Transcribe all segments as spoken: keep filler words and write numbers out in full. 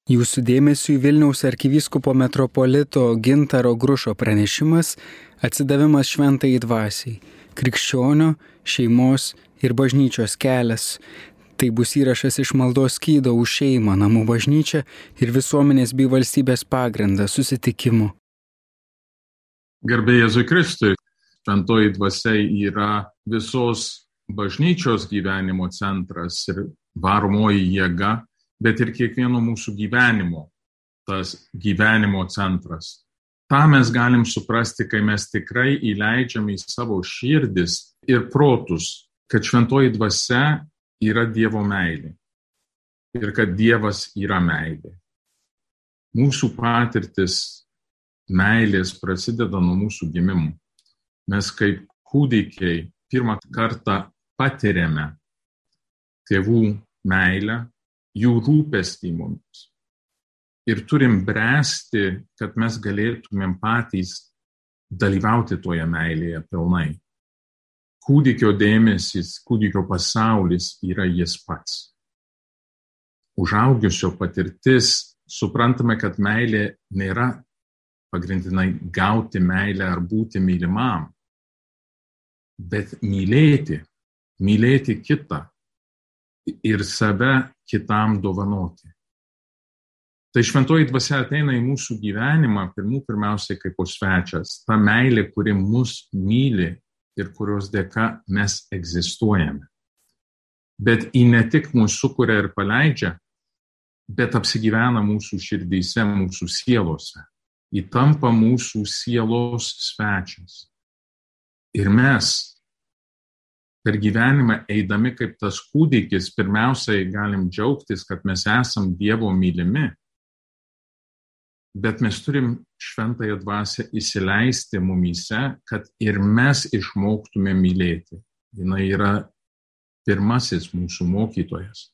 Jūsų dėmesiui Vilniaus arkivyskupo metropolito Gintaro Grušo pranešimas Atsidavimas šventajai dvasiai - krikščionio, šeimos ir bažnyčios kelias. Tai bus įrašas iš maldos skydo už šeimą, namų bažnyčią ir visuomenės bei valstybės pagrindą susitikimų. Garbė Jėzui Kristui, šventoji dvasia yra visos bažnyčios gyvenimo centras ir varomoji jėga, bet ir kiekvieno mūsų gyvenimo, tas gyvenimo centras. Ta mes galim suprasti, kai mes tikrai įleidžiam į savo širdis ir protus, kad šventoji dvasia yra Dievo meilė ir kad Dievas yra meilė. Mūsų patirtis meilės prasideda nuo mūsų gimimo. Mes kaip kūdikiai pirmą kartą patiriame tėvų meilę, jų rūpestį mums. Ir turim bręsti, kad mes galėtumėm patys dalyvauti toje meilėje pilnai. Kūdikio dėmesys, kūdikio pasaulis yra jis pats. Užaugusio patirtis suprantame, kad meilė nėra pagrindinai gauti meilę ar būti mylimam, bet mylėti, mylėti kitą ir save kitam dovanoti. Tai šventoji dvasia ateina į mūsų gyvenimą pirmų pirmiausiai kaip svečias. Ta meilė, kuri mus myli ir kurios dėka mes egzistuojame. Bet ji ne tik mūsų sukuria ir paleidžia, bet apsigyvena mūsų širdyse, mūsų sielose. Ji tampa mūsų sielos svečias. Ir mes per gyvenimą eidami kaip tas kūdikis, pirmiausiai galim džiaugtis, kad mes esam Dievo mylimi, bet mes turim šventąją dvasią įsileisti mumyse, kad ir mes išmoktume mylėti. Jis yra pirmasis mūsų mokytojas.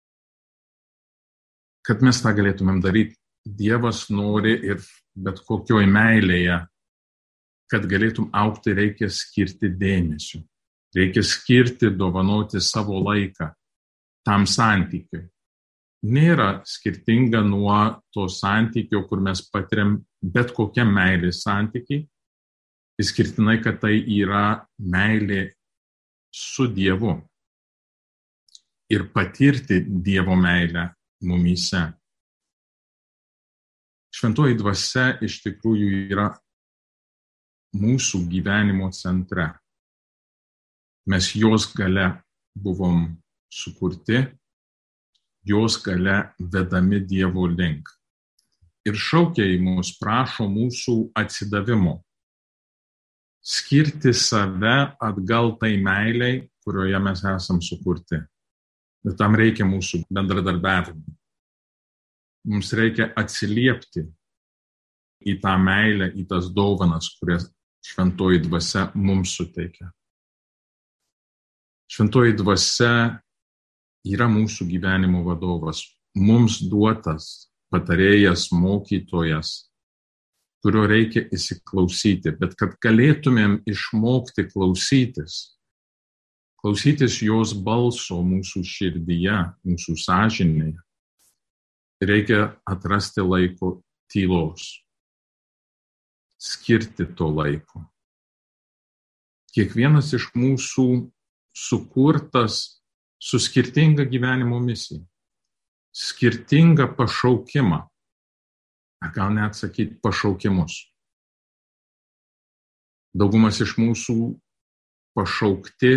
Kad mes tą galėtumėm daryti, Dievas nori ir bet kokioj meilėje, kad galėtum augti, reikia skirti dėmesio. Reikia skirti, dovanoti savo laiką tam santykiui. Nėra skirtinga nuo to santykio, kur mes patiriam bet kokią meilės santykį. Išskirtinai, kad tai yra meilė su Dievu. Ir patirti Dievo meilę mumyse. Šventoji dvasia iš tikrųjų yra mūsų gyvenimo centre. Mes jos gale buvom sukurti, jos gale vedami Dievo link. Ir šaukia į mus, prašo mūsų atsidavimo. Skirti save atgal tai meiliai, kurioje mes esam sukurti. Ir tam reikia mūsų bendradarbiavimo. Mums reikia atsiliepti į tą meilę, į tas dovanas, kurias šventoji dvasia mums suteikia. Šventoji dvasia yra mūsų gyvenimo vadovas, mums duotas patarėjas, mokytojas, kurio reikia įsiklausyti, bet kad galėtumėm išmokti klausytis, klausytis jos balso mūsų širdyje, mūsų sąžinėje, reikia atrasti laiko tylos, skirti to laiko. Kiekvienas iš mūsų sukurtas su skirtinga gyvenimo misija, skirtinga pašaukimą, ar gal net sakyti pašaukimus. Daugumas iš mūsų pašaukti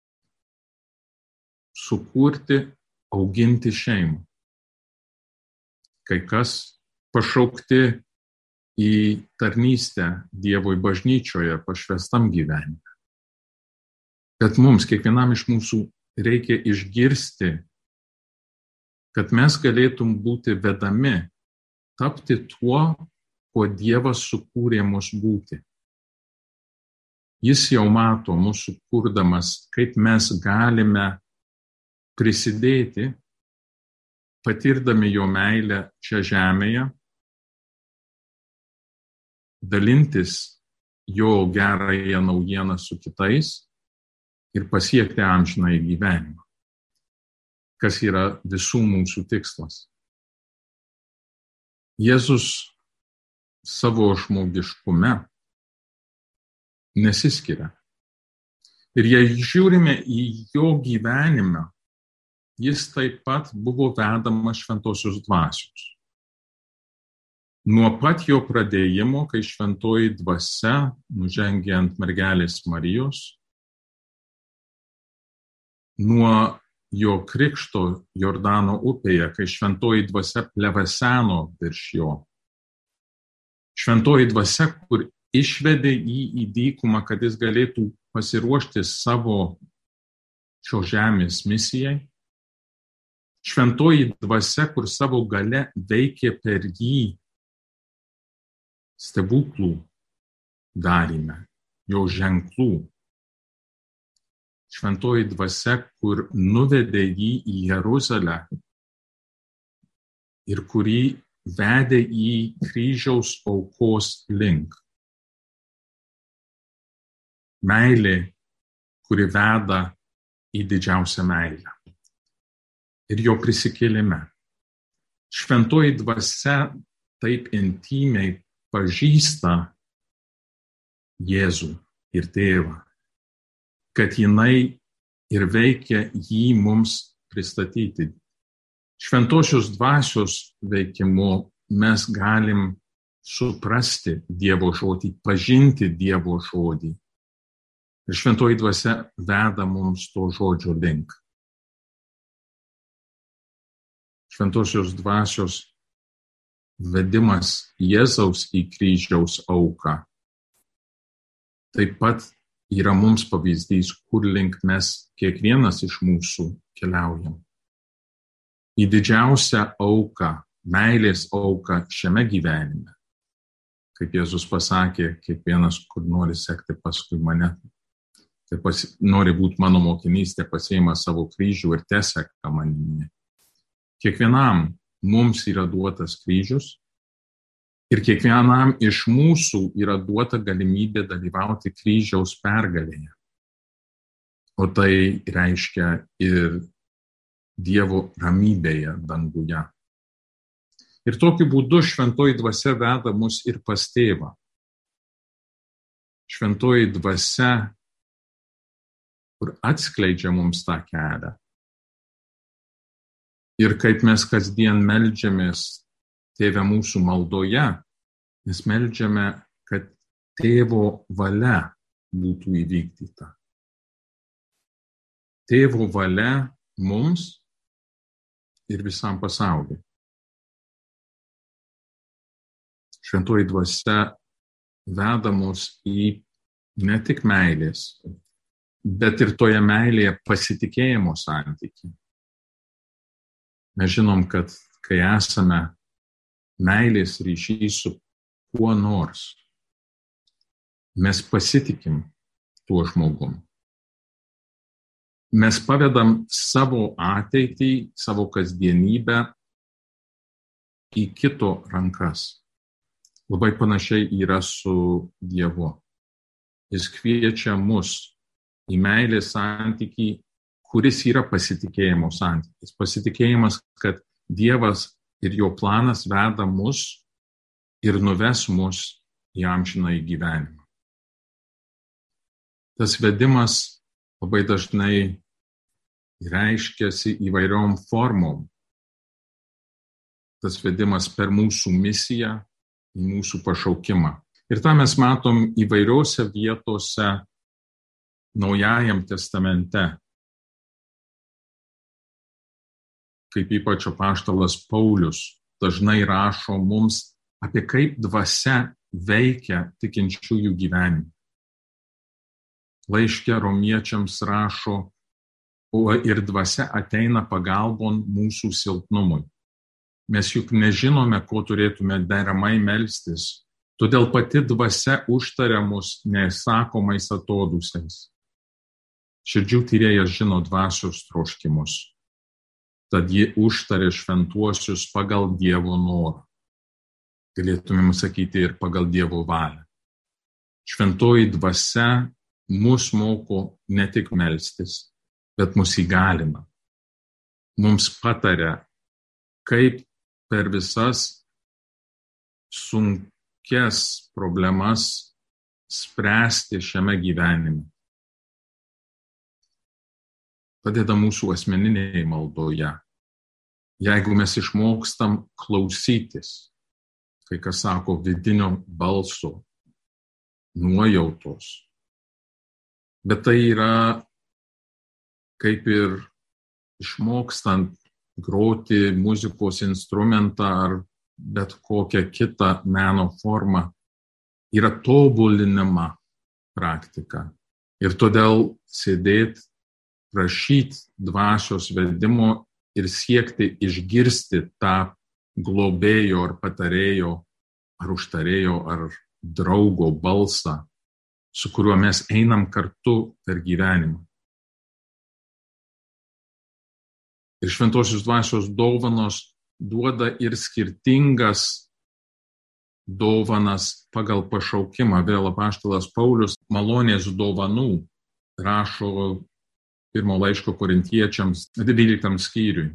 sukurti, auginti šeimą. Kai kas pašaukti į tarnystę Dievui bažnyčioje, pašvestam gyvenime. Bet mums, kiekvienam iš mūsų, reikia išgirsti, kad mes galėtum būti vedami, tapti tuo, kuo Dievas sukūrė mus būti. Jis jau mato mūsų kurdamas, kaip mes galime prisidėti, patirdami jo meilę čia žemėje, dalintis jo gerąją naujieną su kitais, ir pasiekti amžinąjį gyvenimą, kas yra visų mūsų tikslas. Jėzus savo žmogiškume nesiskiria. Ir jei žiūrime į jo gyvenimą, jis taip pat buvo vedamas šventosios dvasios. Nuo pat jo pradėjimo, kai šventoji dvasia nužengė ant mergelės Marijos, nuo jo krikšto Jordano upėje, kai šventoji dvasia pleveseno virš jo. Šventoji dvasia, kur išvedė jį į dykumą, kad jis galėtų pasiruošti savo šios žemės misijai. Šventoji dvasia, kur savo gale veikė per jį stebuklų daryme, jo ženklų. Šventoji dvasia, kur nuvedė jį į Jeruzalę ir kurį vedė į kryžiaus aukos link. Meilė, kuri veda į didžiausią meilę. Ir jo prisikėlime. Šventoji dvasia taip intimiai pažįsta Jėzų ir Tėvą, kad jinai ir veikia jį mums pristatyti. Šventosios dvasios veikimu mes galim suprasti Dievo žodį, pažinti Dievo žodį. Ir šventoji dvasia veda mums to žodžio link. Šventosios dvasios vedimas Jėzaus į kryžiaus auką taip pat yra mums pavyzdys, kur link mes kiekvienas iš mūsų keliaujam. Į didžiausią auką, meilės auką šiame gyvenime. Kaip Jėzus pasakė, kiekvienas, kur nori sekti paskui mane, tai pasi, nori būti mano mokinys, tai pasiima savo kryžių ir teseka manimi. Kiekvienam mums yra duotas kryžius ir kiekvienam iš mūsų yra duota galimybė dalyvauti kryžiaus pergalėje. O tai reiškia ir Dievo ramybėje danguje. Ir tokiu būdu šventoji dvasia veda mus ir pas Tėvą. Šventoji dvasia, kur atskleidžia mums tą kelią. Ir kaip mes kasdien meldžiamės Tėve mūsų maldoje, mes meldžiame, kad Tėvo valia būtų įvykdyta. Tėvo valia mums ir visam pasauliui. Šventoji dvasia veda mus į ne tik meilės, bet ir toje meilėje pasitikėjimo santykį. Mes žinom, kad kai esame meilės ryšys su kuo nors, mes pasitikim tuo žmogum. Mes pavedam savo ateitį, savo kasdienybę į kito rankas. Labai panašiai yra su Dievu. Jis kviečia mus į meilės santykį, kuris yra pasitikėjimo santykis. Pasitikėjimas, kad Dievas ir jo planas veda mus ir nuves mus į amžinąjį gyvenimą. Tas vedimas labai dažnai reiškiasi įvairiom formom. Tas vedimas per mūsų misiją, į mūsų pašaukimą. Ir tą mes matom įvairiose vietose Naujajam testamente. Kaip ypač apaštalas Paulius dažnai rašo mums apie kaip dvasia veikia tikinčiųjų gyvenimą. Laiške romiečiams rašo, o ir dvasia ateina pagalbon mūsų silpnumui. Mes juk nežinome, ko turėtume deramai melstis, todėl pati dvasia užtaria mus nesakomais atodūsiais. Širdžių tyrėjas žino dvasios troškimus, tad ji užtarė šventuosius pagal Dievo norą. Galėtumėm sakyti ir pagal Dievo valią. Šventoji dvasia mus moko ne tik melstis, bet mus įgalina. Mums pataria, kaip per visas sunkias problemas spręsti šiame gyvenime. Padeda mūsų asmeninėje maldoje. Jeigu mes išmokstam klausytis, kai kas sako vidinio balso, nuojautos. Bet tai yra kaip ir išmokstant groti muzikos instrumentą ar bet kokią kitą meno formą, yra tobulinama praktika. Ir todėl sėdėti, prašyti dvasios vedimo ir siekti išgirsti tą globėjo ar patarėjo, ar užtarėjo, ar draugo balsą, su kuriuo mes einam kartu per gyvenimą. Ir šventosios dvasios dovanos duoda ir skirtingas dovanas pagal pašaukimą. Vėl apaštalas Paulius malonės dovanų rašo pirmo laiško korintiečiams dvyliktam skyriui.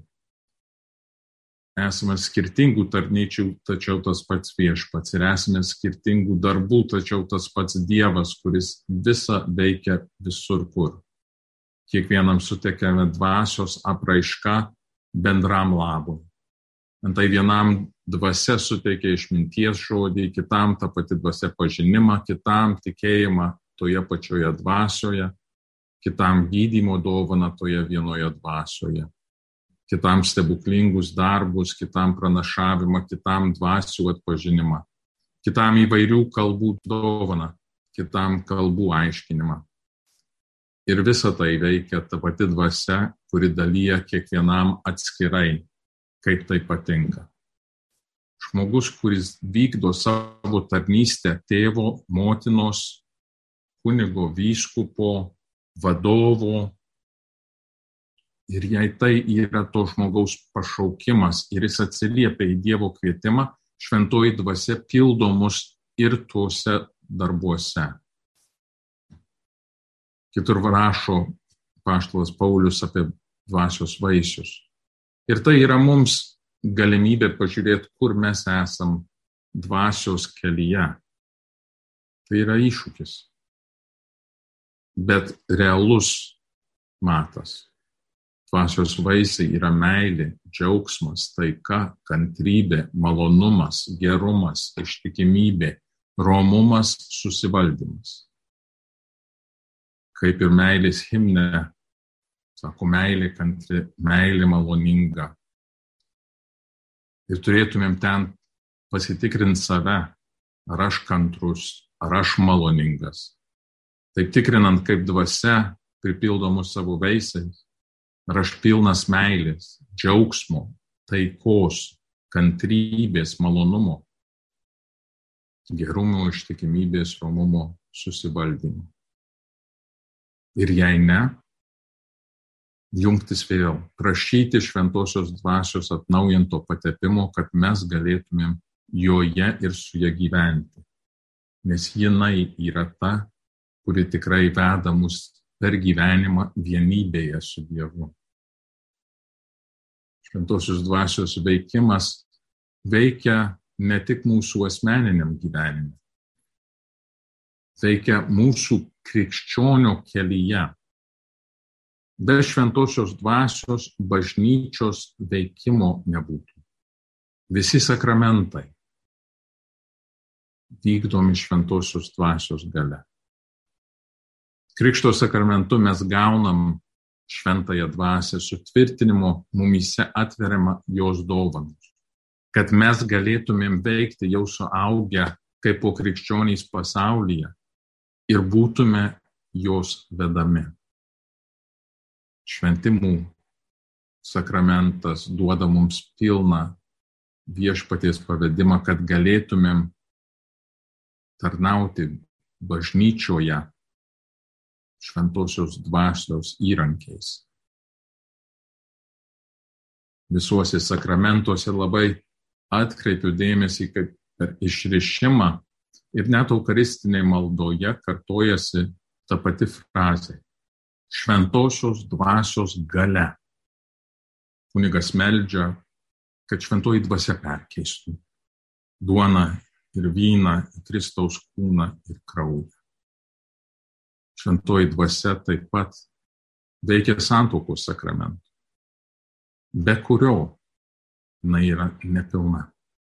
Esame skirtingų tarnyčių, tačiau tas pats Viešpats. Ir esame skirtingų darbų, tačiau tas pats Dievas, kuris visą veikia visur kur. Kiekvienam suteikiame dvasios apraišką bendram labui. Antai vienam dvasia suteikia išminties žodį, kitam ta pati dvasia pažinimą, kitam tikėjimą toje pačioje dvasioje, kitam gydymo dovaną toje vienoje dvasioje, kitam stebuklingus darbus, kitam pranašavimą, kitam dvasių atpažinimą, kitam įvairių kalbų dovaną, kitam kalbų aiškinimą. Ir visa tai veikia ta pati dvasia, kuri dalyja kiekvienam atskirai, kaip tai patinka. Žmogus, kuris vykdo savo tarnystę tėvo, motinos, kunigo, vyskupo, vadovo, ir jei tai yra to žmogaus pašaukimas ir jis atsiliepia į Dievo kvietimą, šventoji dvasia pildo mus ir tuose darbuose. Kitur rašo apaštalas Paulius apie dvasios vaisius. Ir tai yra mums galimybė pažiūrėti, kur mes esam dvasios kelyje. Tai yra iššūkis, bet realus matas. Dvasios vaisiai yra meilė, džiaugsmas, taika, kantrybė, malonumas, gerumas, ištikimybė, romumas, susivaldymas. Kaip ir meilės himne, sako, meilė kantri, meilė maloninga. Ir turėtumėm ten pasitikrinti save, ar aš kantrus, ar aš maloningas. Taip tikrinant, kaip dvasia pripildo mus savo vaisiais, ar aš pilnas meilės, džiaugsmo, taikos, kantrybės, malonumo, gerumo, ištikimybės, romumo, susivaldymo. Ir jei ne, jungtis vėl, prašyti šventosios dvasios atnaujinto patepimo, kad mes galėtumėm joje ir su ja gyventi. Nes jinai yra ta, kuri tikrai veda mus per gyvenimą vienybėje su Dievu. Šventosios dvasios veikimas veikia ne tik mūsų asmeniniam gyvenime, veikia mūsų krikščionio kelyje. Be šventosios dvasios bažnyčios veikimo nebūtų. Visi sakramentai vykdomi šventosios dvasios galia. Krikšto sakramentu mes gaunam šventąją dvasią, sutvirtinimo mumyse atveriama jos dovanos, kad mes galėtumėm veikti jau suaugę kaip po krikščionys pasaulyje ir būtume jos vedami. Šventimų sakramentas duoda mums pilną viešpaties pavedimą, kad galėtumėm tarnauti bažnyčioje šventosios dvasios įrankiais. Visuose sakramentuose labai atkreipiu dėmesį, kad per išrišimą ir net eucharistinėje maldoje kartojasi ta pati frazė. Šventosios dvasios galia. Kunigas meldžia, kad šventoji dvasia perkeistų duoną ir vyną į Kristaus kūną ir kraują. Šventoji dvasia taip pat veikia santuokos sakramentu, be kurio jinai yra nepilna.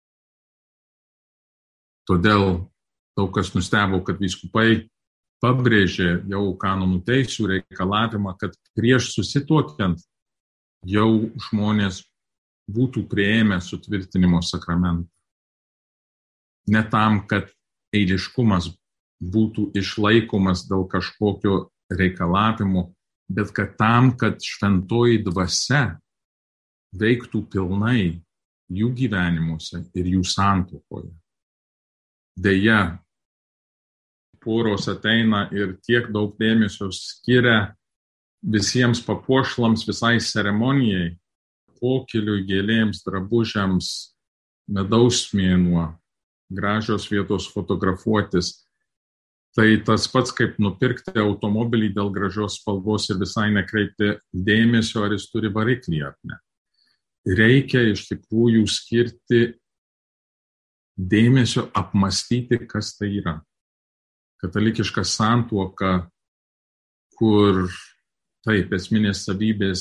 Todėl daug kas nustebo, kad vyskupai pabrėžė jau kanonų teisių reikalavimą, kad prieš susituokiant jau žmonės būtų priėmę sutvirtinimo sakramentą. Ne tam, kad eiliškumas būtų išlaikomas dėl kažkokio reikalavimo, bet kad tam, kad šventoji dvasia veiktų pilnai jų gyvenimuose ir jų santuokoje. Deja, poros ateina ir tiek daug dėmesio skiria visiems papuošlams, visai ceremonijai, pokyliui, gėlėms, drabužiams, medaus mėnuo, gražios vietos fotografuotis. Tai tas pats, kaip nupirkti automobilį dėl gražios spalvos ir visai nekreipti dėmesio, ar jis turi variklį ar ne. Reikia iš tikrųjų skirti dėmesio, apmastyti, kas tai yra. Katalikiška santuoka, kur taip esminės savybės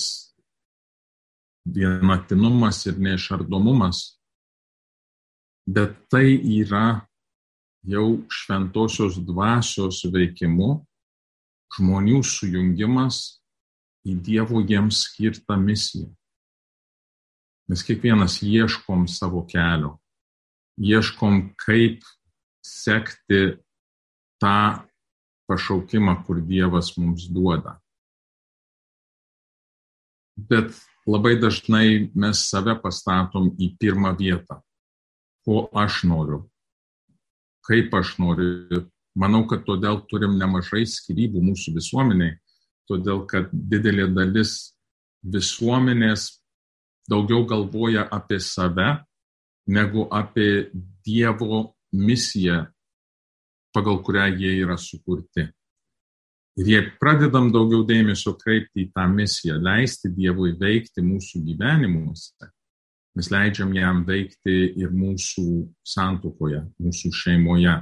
vienatinumas ir neišardomumas, bet tai yra jau šventosios dvasios veikimu žmonių sujungimas į Dievo jiems skirtą misiją. Mes kiekvienas ieškom savo kelio, ieškom, kaip sekti tą pašaukimą, kur Dievas mums duoda. Bet labai dažnai mes save pastatom į pirmą vietą. Ko aš noriu? Kaip aš noriu? Manau, kad todėl turim nemažai skyrybų mūsų visuomeniai, todėl kad didelė dalis visuomenės daugiau galvoja apie save, negu apie Dievo misiją, pagal kurią jie yra sukurti. Ir jei pradedam daugiau dėmesio kreipti į tą misiją, leisti Dievui veikti mūsų gyvenimuose, mes leidžiam jam veikti ir mūsų santuokoje, mūsų šeimoje.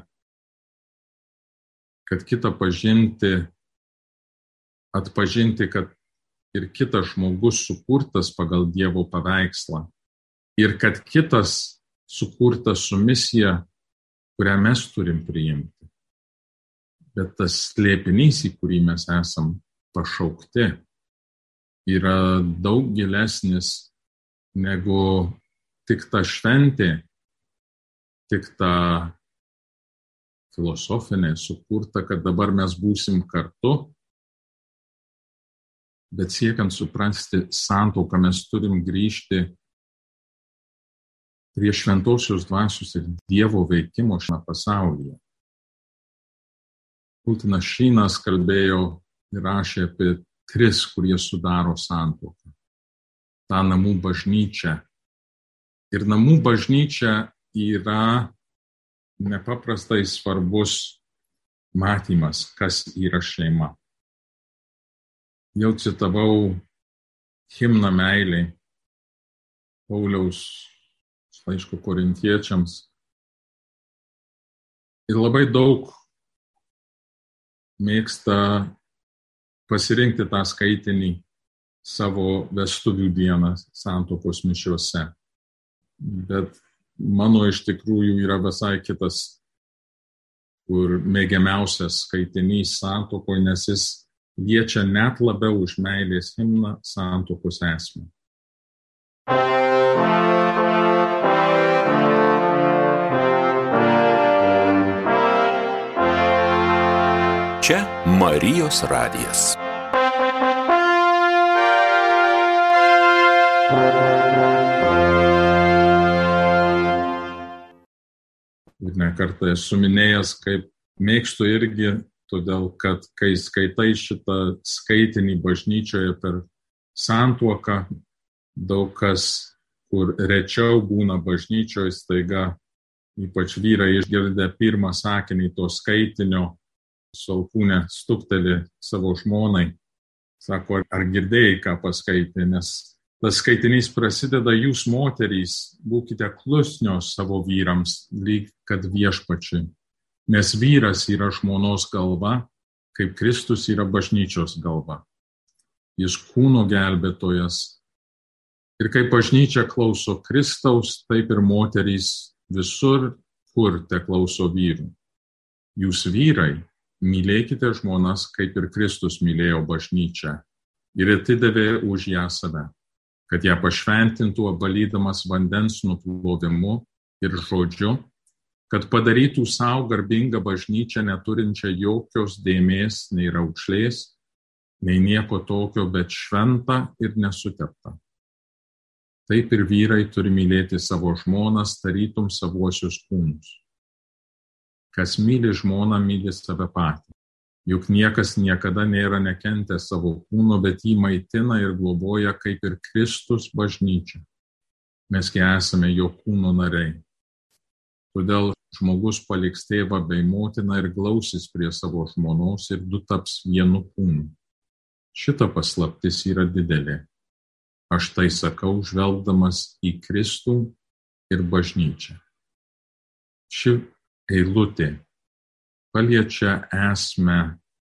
Kad kitą pažinti, atpažinti, kad ir kitas žmogus sukurtas pagal Dievo paveikslą ir kad kitas sukurtas su misija, kurią mes turim priimti. Bet tas slėpinys, į kurį mes esam pašaukti, yra daug gilesnis negu tik ta šventė, tik ta filosofinė sukurta, kad dabar mes būsim kartu. Bet siekiant suprasti santuoką, mes turim grįžti prie šventosios dvasios ir Dievo veikimo šiame pasaulyje. Kultinas Šynas kalbėjo ir rašė apie tris, kurie sudaro santuoką. Ta namų bažnyčia. Ir namų bažnyčia yra nepaprastai svarbus matymas, kas yra šeima. Jau citavau himną meilei Pauliaus laiško korintiečiams. Ir labai daug mėgsta pasirinkti tą skaitinį savo vestuvių dieną santuokos mišiose. Bet mano iš tikrųjų yra visai kitas, kur mėgiamiausias skaitinys santuokoje, nes jis liečia net labiau už meilės himną santuokos esmę. Čia Marijos radijas. Ir ne kartą esu minėjęs, kaip mėgstu irgi, todėl kad kai skaitai šitą skaitinį bažnyčioje per santuoką, daug kas, kur rečiau būna bažnyčioje, staiga, ypač vyrai išgirdę pirmą sakinį to skaitinio, su alkūne stukteli savo žmonai, sako, ar girdėjai, ką paskaitė, nes Tas skaitinys prasideda: jūs moterys, būkite klusnios savo vyrams, lyg kad viešpačiui, nes vyras yra žmonos galva, kaip Kristus yra bažnyčios galva. Jis kūno gelbėtojas. Ir kaip bažnyčia klauso Kristaus, taip ir moterys visur, kur te klauso vyrų. Jūs vyrai, mylėkite žmonas, kaip ir Kristus mylėjo bažnyčią ir atidavė už ją save, kad ją pašventintų, apvalydamas vandens nuplovimu ir žodžiu, kad padarytų savo garbingą bažnyčią, neturinčią jokios dėmės, nei raukšlės, nei nieko tokio, bet šventą ir nesuteptą. Taip ir vyrai turi mylėti savo žmonas, tarytum savuosius kūnus. Kas myli žmoną, myli save patį. Juk niekas niekada nėra nekentęs savo kūno, bet jį maitina ir globoja, kaip ir Kristus bažnyčia. Mesgi esame jo kūno nariai. Todėl žmogus paliks tėvą bei motiną ir glausis prie savo žmonos ir du taps vienu kūnu. Šita paslaptis yra didelė. Aš tai sakau, žvelgdamas į Kristų ir bažnyčią. Ši eilutė paliečia esmę,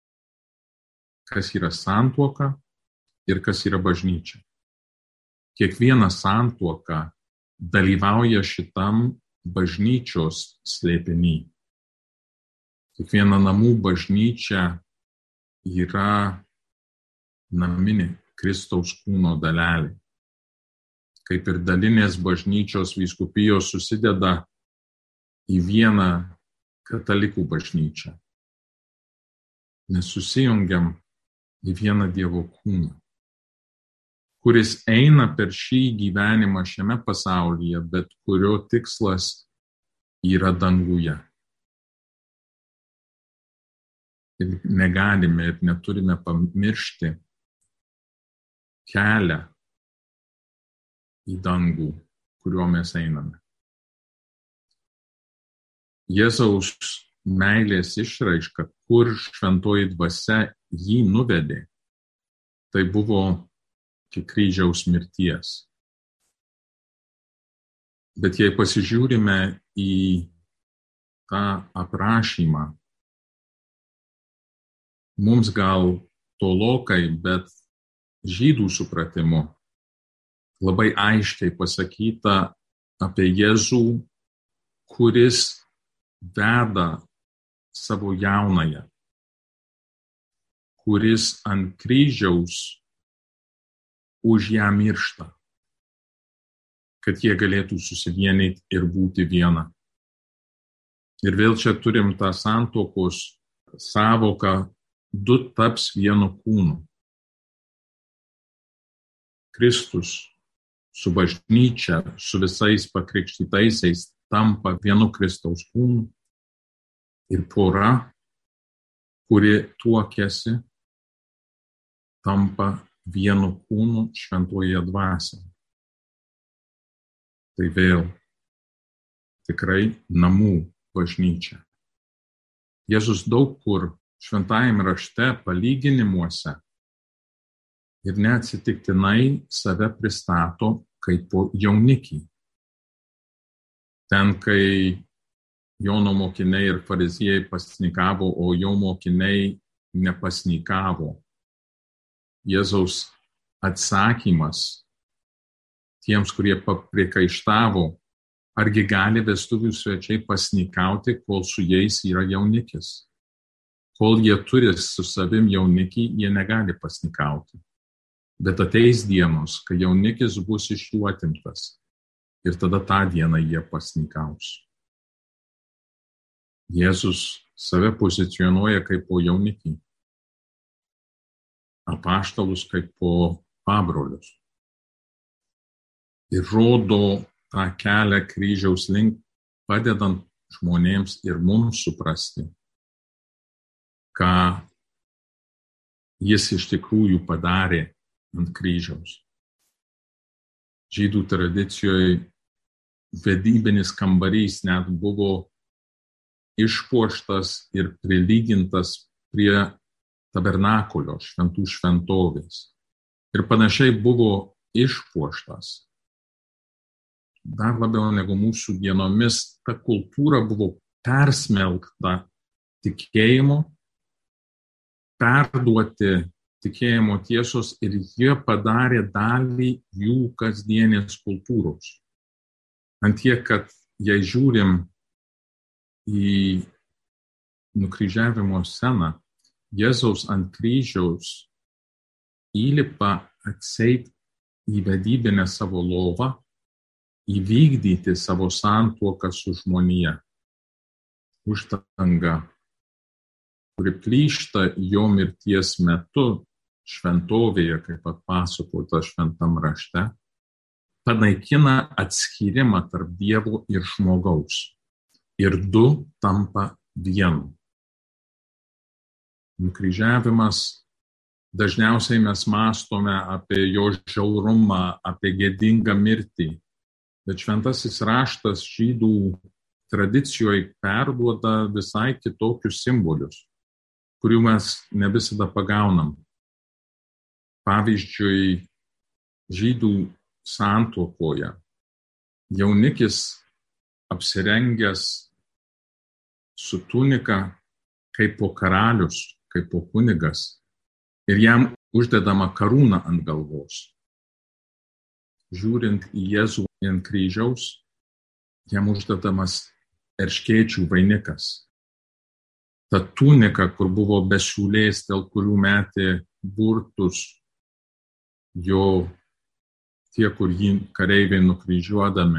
kas yra santuoka ir kas yra bažnyčia. Kiekviena santuoka dalyvauja šitam bažnyčios slėpiny. Kiekviena namų bažnyčia yra naminė Kristaus kūno dalelė. Kaip ir dalinės bažnyčios vyskupijos susideda į vieną katalikų bažnyčią. Mes susijungiam į vieną Dievo kūną, kuris eina per šį gyvenimą šiame pasaulyje, bet kurio tikslas yra danguje. Ir negalime ir neturime pamiršti kelią į dangų, kuriuo mes einame. Jėzaus meilės išraiška, kur šventoji dvasia jį nuvedė, tai buvo iki kryžiaus mirties. Bet jei pasižiūrime į tą aprašymą, mums gal tolokai, bet žydų supratimu labai aiškiai pasakyta apie Jėzų, kuris veda savo jaunąją, kuris ant kryžiaus už ją miršta, kad jie galėtų susivienyti ir būti viena. Ir vėl čia turim tą santuokos sąvoką, du taps vienu kūnu. Kristus su bažnyčia, su visais pakrikštytaisiais tampa vienu Kristaus kūnu ir pora, kuri tuokiasi, tampa vienu kūnu šventoje dvasioje. Tai vėl tikrai namų bažnyčia. Jėzus daug kur šventajame rašte palyginimuose ir neatsitiktinai save pristato kaip jaunikį. Ten, kai Jono mokiniai ir fariziejai pasnikavo, o jo mokiniai nepasnikavo, Jėzaus atsakymas tiems, kurie priekaištavo, argi gali vestuvių svečiai pasnikauti, kol su jais yra jaunikis. Kol jie turi su savim jaunikį, jie negali pasnikauti. Bet ateis dienos, kai jaunikis bus iš jų atimtas. Ir tada tą dieną jie pasnikaus. Jėzus save pozicionuoja kaip po jaunikį. Apaštalus kaip po pabrolius. Ir rodo tą kelią kryžiaus link, padedant žmonėms ir mums suprasti, ką jis iš tikrųjų padarė ant kryžiaus. Žydų tradicijoje vedybinis kambarys net buvo išpuoštas ir prilygintas prie tabernakulio, šventų šventovės. Ir panašiai buvo išpuoštas. Dar labiau negu mūsų dienomis, ta kultūra buvo persmelkta tikėjimu, perduoti tikėjimo tiesos ir jie padarė dalį jų kasdienės kultūros. Ant tiek, kad jei žiūrim į nukryžiavimo sceną, Jėzaus ant kryžiaus įlipa atseit į vedybinę savo lovą, įvykdyti savo santuoką su žmonija. Uždanga, kuri plyšta jo mirties metu šventovėje, kaip atpasakota šventam rašte, panaikina atskyrimą tarp Dievo ir žmogaus. Ir du tampa vienu. Nukryžiavimas, dažniausiai mes mąstome apie jo žiaurumą, apie gėdingą mirtį. Bet šventasis raštas žydų tradicijoje perduoda visai kitokius simbolius, kurių mes ne visada pagaunam. Pavyzdžiui, žydų santuokoje jaunikis apsirengęs su tunika kaip po karalius, kaip po kunigas, ir jam uždedama karūna ant galvos. Žiūrint į Jėzų ant kryžiaus, jam uždedamas erškėčių vainikas. Ta tunika, kur buvo be siūlės, dėl kurių metė burtus jo tie, kur jį kareiviai nukryžiuodami.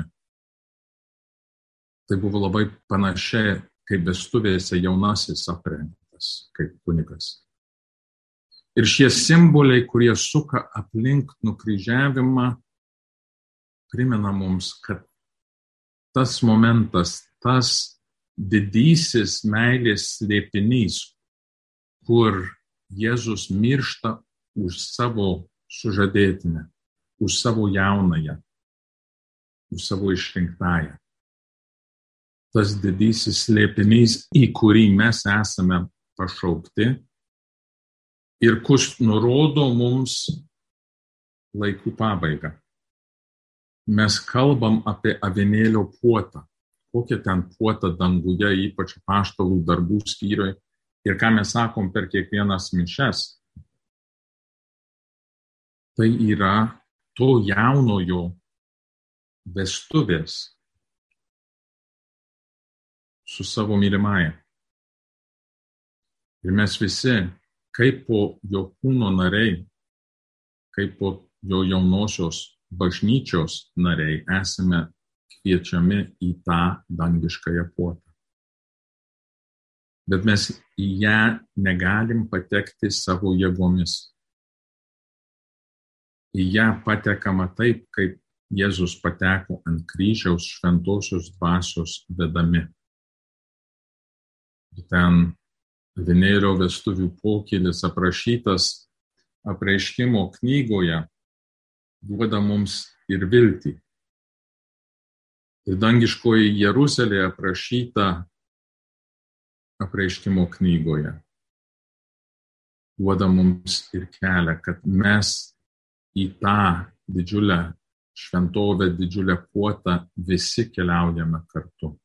Tai buvo labai panašiai, kaip vestuvėse jaunasis aprengtas, kaip kunigas. Ir šie simboliai, kurie suka aplink nukryžiavimą, primena mums, kad tas momentas, tas didysis meilės slėpinys, kur Jėzus miršta už savo sužadėtinę, už savo jaunąją, už savo išrinktąją. Tas didysis slėpinys, į kurį mes esame pašaukti ir kus nurodo mums laikų pabaigą. Mes kalbam apie avinėlio puotą. Kokia ten puota danguje, ypač apaštalų darbų skyriuje. Ir ką mes sakom per kiekvienas mišias. Tai yra to jaunojo vestuvės su savo mylimąja. Ir mes visi, kaip po jo kūno nariai, kaip po jo jaunosios bažnyčios nariai, esame kviečiami į tą dangiškąją puotą. Bet mes į ją negalim patekti savo jėgomis. Į ją patekama taip, kaip Jėzus pateko ant kryžiaus šventosios dvasios vedami. Ten avinėlio vestuvių pokylis aprašytas Apreiškimo knygoje duoda mums ir viltį. Ir dangiškoji Jeruzalė aprašyta Apreiškimo knygoje duoda mums ir kelią, kad mes į tą didžiulę šventovę, didžiulę puotą visi keliaujame kartu.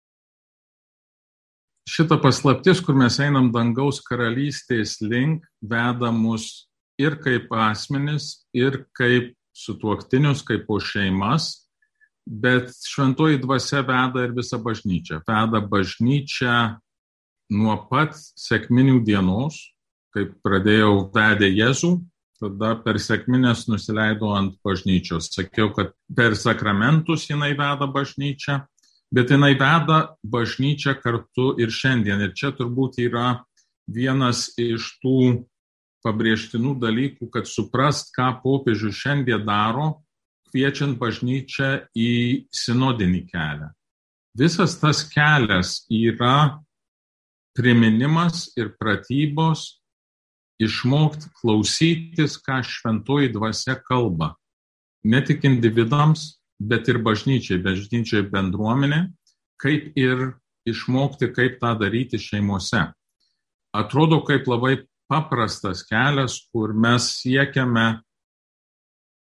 Šita paslaptis, kur mes einam dangaus karalystės link, veda mus ir kaip asmenis, ir kaip sutuoktinius, kaip po šeimas, bet šventoji dvasia veda ir visą bažnyčią. Veda bažnyčią nuo pat sekminių dienos, kaip pradėjau vedė Jėzų, tada per sekminės nusileido ant bažnyčios. Sakiau, kad per sakramentus jinai veda bažnyčią, bet jinai veda bažnyčią kartu ir šiandien. Ir čia turbūt yra vienas iš tų pabrėžtinų dalykų, kad suprast, ką popiežius šiandien daro, kviečiant bažnyčią į sinodinį kelią. Visas tas kelias yra priminimas ir pratybos išmokti klausytis, ką šventoji dvasia kalba. Ne tik individams, bet ir bažnyčiai, bažnyčiai bendruomenė, kaip ir išmokti, kaip tą daryti šeimose. Atrodo, kaip labai paprastas kelias, kur mes siekiame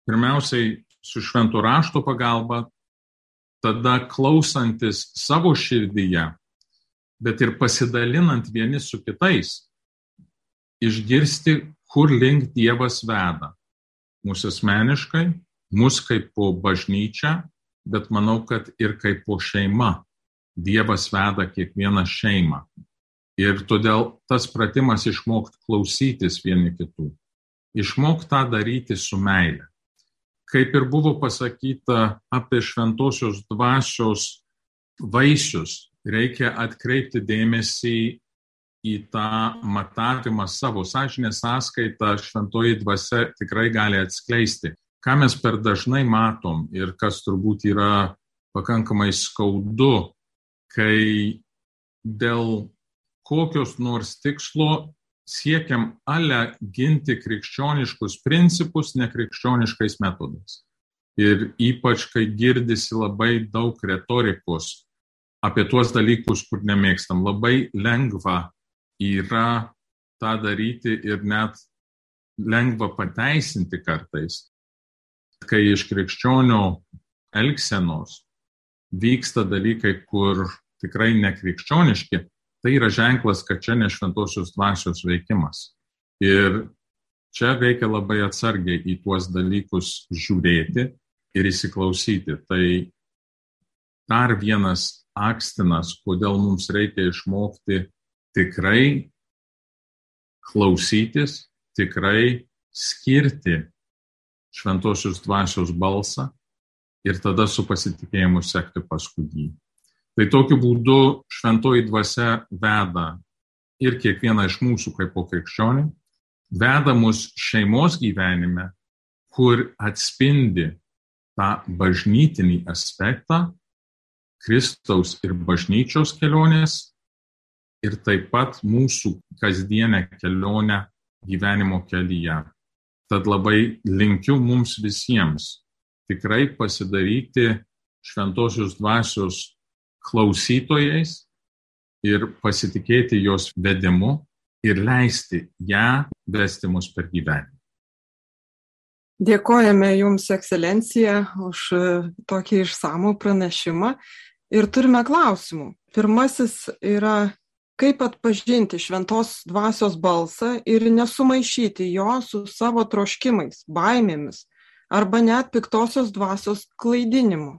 pirmiausiai su švento rašto pagalba, tada klausantis savo širdyje, bet ir pasidalinant vieni su kitais, išgirsti, kur link Dievas veda. Mūsų asmeniškai, mūsų kaip po bažnyčią, bet manau, kad ir kaip po šeima. Dievas veda kiekvieną šeimą. Ir todėl tas pratimas išmokti klausytis vieni kitų. Išmokti tą daryti su meile. Kaip ir buvo pasakyta apie šventosios dvasios vaisius, reikia atkreipti dėmesį į tą matavimą savo sąžinės sąskaitą, šventoji dvasia tikrai gali atskleisti. Ką mes per dažnai matom ir kas turbūt yra pakankamai skaudu, kai dėl kokios nors tikslo siekiam ale ginti krikščioniškus principus nekrikščioniškais metodais. Ir ypač, kai girdisi labai daug retorikos apie tuos dalykus, kur nemėgstam, labai lengva yra tą daryti ir net lengva pateisinti kartais, kai iš krikščionio elgsenos vyksta dalykai, kur tikrai nekrikščioniški, tai yra ženklas, kad čia ne šventosios dvasios veikimas. Ir čia reikia labai atsargiai į tuos dalykus žiūrėti ir įsiklausyti. Tai dar vienas akstinas, kodėl mums reikia išmokti tikrai klausytis, tikrai skirti šventosios dvasios balsą ir tada su pasitikėjimu sekti paskui jį. Tai tokiu būdu šventoji dvasia veda ir kiekvieną iš mūsų kaip po krikščionių, veda mus šeimos gyvenime, kur atspindi tą bažnytinį aspektą, Kristaus ir bažnyčios kelionės ir taip pat mūsų kasdienę kelionę gyvenimo kelyje. Tad labai linkiu mums visiems tikrai pasidaryti šventosios dvasios klausytojais ir pasitikėti jos vedimu ir leisti ją vesti mus per gyvenimą. Dėkojame Jums, ekscelencija, už tokį išsamų pranešimą ir turime klausimų. Pirmasis yra, kaip atpažinti šventos dvasios balsą ir nesumaišyti jo su savo troškimais, baimėmis arba net piktosios dvasios klaidinimu.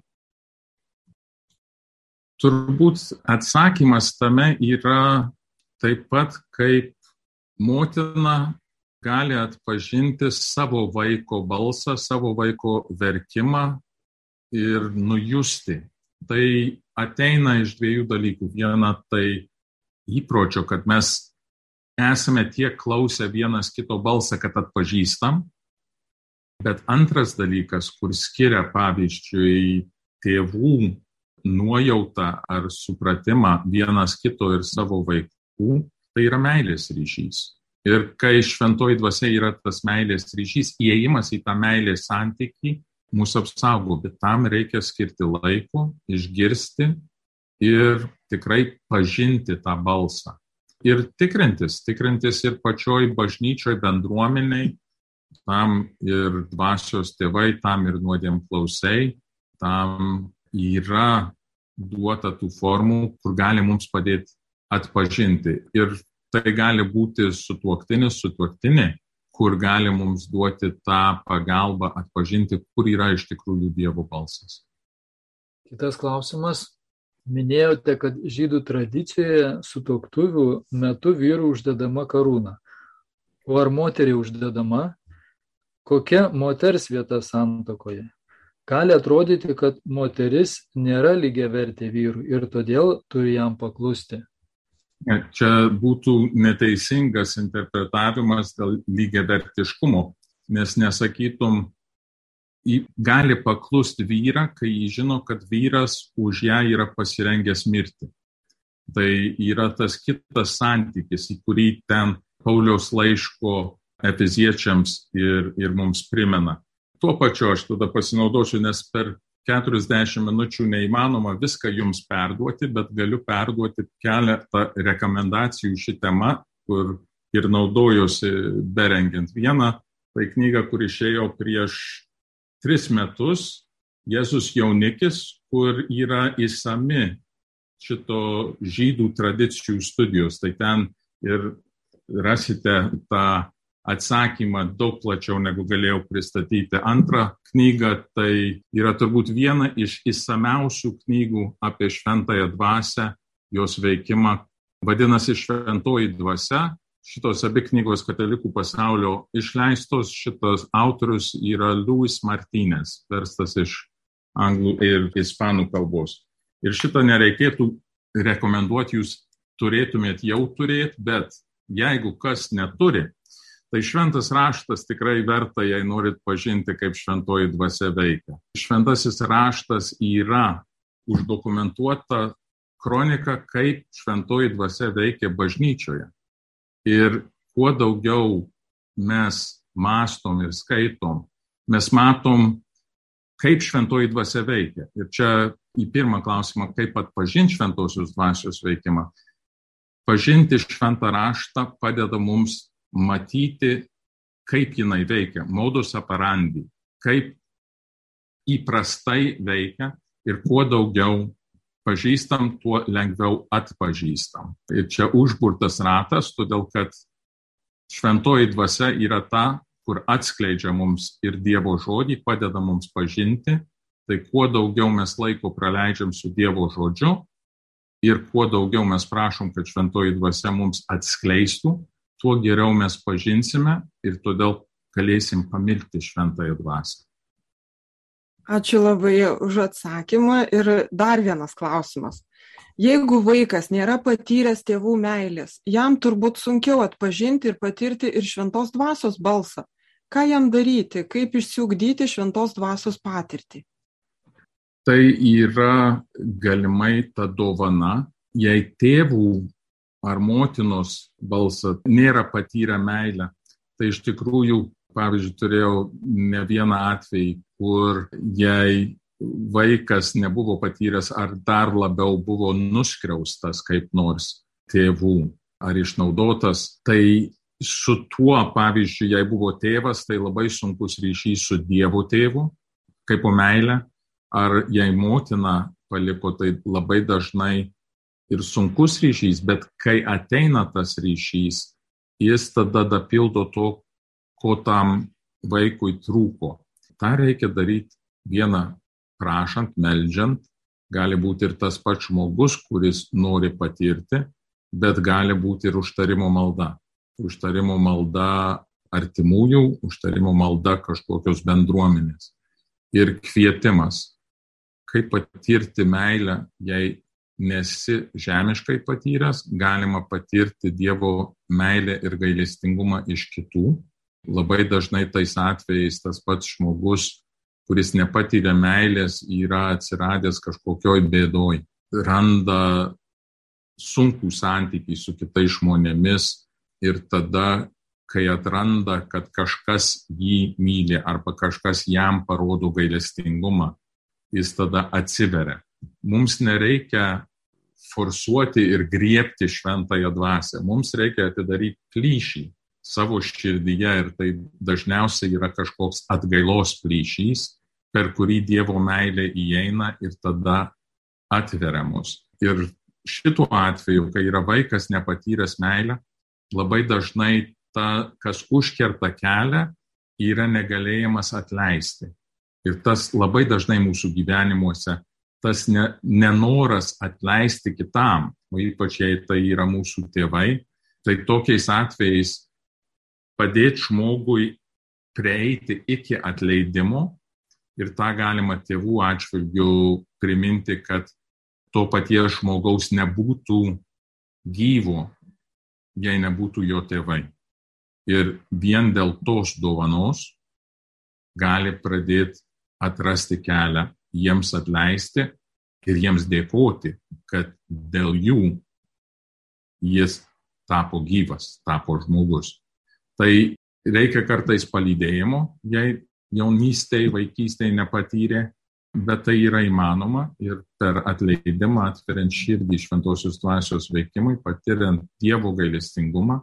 Turbūt atsakymas tame yra taip pat, kaip motina gali atpažinti savo vaiko balsą, savo vaiko verkimą ir nujusti. Tai ateina iš dviejų dalykų. Viena tai įpročio, kad mes esame tiek klausę vienas kito balsą, kad atpažįstam. Bet antras dalykas, kur skiria pavyzdžiui tėvų nuojautą ar supratimą vienas kito ir savo vaikų, tai yra meilės ryšys. Ir kai šventoji dvasia yra tas meilės ryšys, įėjimas į tą meilės santykį mūsų apsaugo, bet tam reikia skirti laiko, išgirsti ir tikrai pažinti tą balsą. Ir tikrintis, tikrintis ir pačioj bažnyčioj bendruomeniai, tam ir dvasios tėvai, tam ir nuodėmklausiai, tam yra duota tų formų, kur gali mums padėti atpažinti. Ir tai gali būti sutuoktinis, sutuoktinė, kur gali mums duoti tą pagalbą atpažinti, kur yra iš tikrųjų Dievo balsas. Kitas klausimas. Minėjote, kad žydų tradicijoje sutuoktuvių metu vyrų uždedama karūna. O ar moteriai uždedama? Kokia moters vieta santuokoje? Gali atrodyti, kad moteris nėra lygiavertė vyrui ir todėl turi jam paklusti. Čia būtų neteisingas interpretavimas dėl lygiavertiškumo, nes nesakytum, gali paklusti vyrą, kai jis žino, kad vyras už ją yra pasirengęs mirti. Tai yra tas kitas santykis, į kurį ten Pauliaus laiško Efeziečiams ir, ir mums primena. Tuo pačiu aš tada pasinaudosiu, nes per keturiasdešimt minučių neįmanoma viską jums perduoti, bet galiu perduoti keletą rekomendacijų šį temą, kur ir naudojusi berengiant vieną. Tai knyga, kur išėjo prieš tris metus Jėzus jaunikis, kur yra įsami šito žydų tradicijų studijos. Tai ten ir rasite tą atsakymą daug plačiau, negu galėjau pristatyti. Antra knyga tai yra turbūt viena iš įsamiausių knygų apie šventąją dvasią, jos veikimą. Vadinasi Šventoji dvasia. Šitos abi knygos katalikų pasaulio išleistos. Šitas autorius yra Luis Martinez, verstas iš anglų ir ispanų kalbos. Ir šitą nereikėtų rekomenduoti, jūs turėtumėt jau turėti, bet jeigu kas neturi, tai šventas raštas tikrai verta, jei norit pažinti, kaip šventoji dvasia veikia. Šventasis raštas yra uždokumentuota kronika, kaip šventoji dvasia veikia bažnyčioje. Ir kuo daugiau mes mąstom ir skaitom, mes matom, kaip šventoji dvasia veikia. Ir čia į pirmą klausimą, kaip atpažinti šventosios dvasios veikimą. Pažinti šventą raštą padeda mums matyti, kaip jinai veikia, modus operandi, kaip įprastai veikia ir kuo daugiau pažįstam, tuo lengviau atpažįstam. Ir čia užburtas ratas, todėl kad šventoji dvasia yra ta, kur atskleidžia mums ir Dievo žodį, padeda mums pažinti. Tai kuo daugiau mes laiko praleidžiam su Dievo žodžiu ir kuo daugiau mes prašom, kad šventoji dvasia mums atskleistų, tuo geriau mes pažinsime ir todėl galėsim pamilti šventąją dvasią. Ačiū labai už atsakymą. Ir dar vienas klausimas. Jeigu vaikas nėra patyręs tėvų meilės, jam turbūt sunkiau atpažinti ir patirti ir šventos dvasios balsą. Ką jam daryti, kaip išsiugdyti šventos dvasios patirtį? Tai yra galimai ta dovana, jei tėvų ar motinos balsą nėra patyrę meilę. Tai iš tikrųjų, pavyzdžiui, turėjau ne vieną atvejį, kur jei vaikas nebuvo patyręs ar dar labiau buvo nuskriaustas kaip nors tėvų ar išnaudotas, tai su tuo, pavyzdžiui, jei buvo tėvas, tai labai sunkus ryšys su Dievo tėvu, kaip po meilę, ar jei motina paliko, tai labai dažnai ir sunkus ryšys, bet kai ateina tas ryšys, jis tada dapildo to, ko tam vaikui trūko. Ta reikia daryti vieną prašant, meldžiant, gali būti ir tas pats žmogus, kuris nori patirti, bet gali būti ir užtarimo malda. Užtarimo malda artimųjų, užtarimo malda kažkokios bendruomenės. Ir kvietimas, kaip patirti meilę, jei nesi žemiškai patyręs, galima patirti Dievo meilę ir gailestingumą iš kitų. Labai dažnai tais atvejais tas pats žmogus, kuris nepatyrė meilės, yra atsiradęs kažkokioj bėdoj, randa sunkų santykį su kitais žmonėmis ir tada, kai atranda, kad kažkas jį myli arba kažkas jam parodo gailestingumą, jis tada atsiveria. Mums nereikia forsuoti ir griebti šventąją dvasią. Mums reikia atidaryti plyšį savo širdyje ir tai dažniausiai yra kažkoks atgailos plyšys, per kurį Dievo meilė įeina ir tada atveria mus. Ir šituo atveju, kai yra vaikas nepatyręs meilę, labai dažnai ta, kas užkerta kelią, yra negalėjimas atleisti. Ir tas labai dažnai mūsų gyvenimuose, tas ne, nenoras atleisti kitam, o ypač jei tai yra mūsų tėvai, tai tokiais atvejais padėti žmogui prieiti iki atleidimo ir tą galima tėvų atžvilgiu priminti, kad to paties žmogaus nebūtų gyvo, jei nebūtų jo tėvai. Ir vien dėl tos dovanos gali pradėti atrasti kelią jiems atleisti ir jiems dėkoti, kad dėl jų jis tapo gyvas, tapo žmogus. Tai reikia kartais palydėjimo, jei jaunystėje, vaikystėje nepatyrė, bet tai yra įmanoma ir per atleidimą atveriant širdį šventosios dvasios veikimui, patiriant Dievo gailestingumą,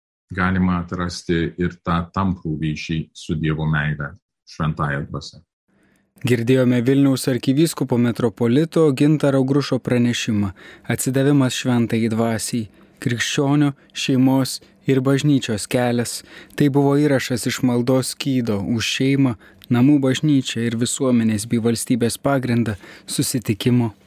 galima atrasti ir tą tamprų ryšį su Dievo meile šventąja dvasia. Girdėjome Vilniaus arkivyskupo metropolito Gintaro Grušo pranešimą Atsidavimas šventajai dvasiai, krikščionio, šeimos ir bažnyčios kelias. Tai buvo įrašas iš maldos skydo už šeimą, namų bažnyčią ir visuomenės bei valstybės pagrindą susitikimo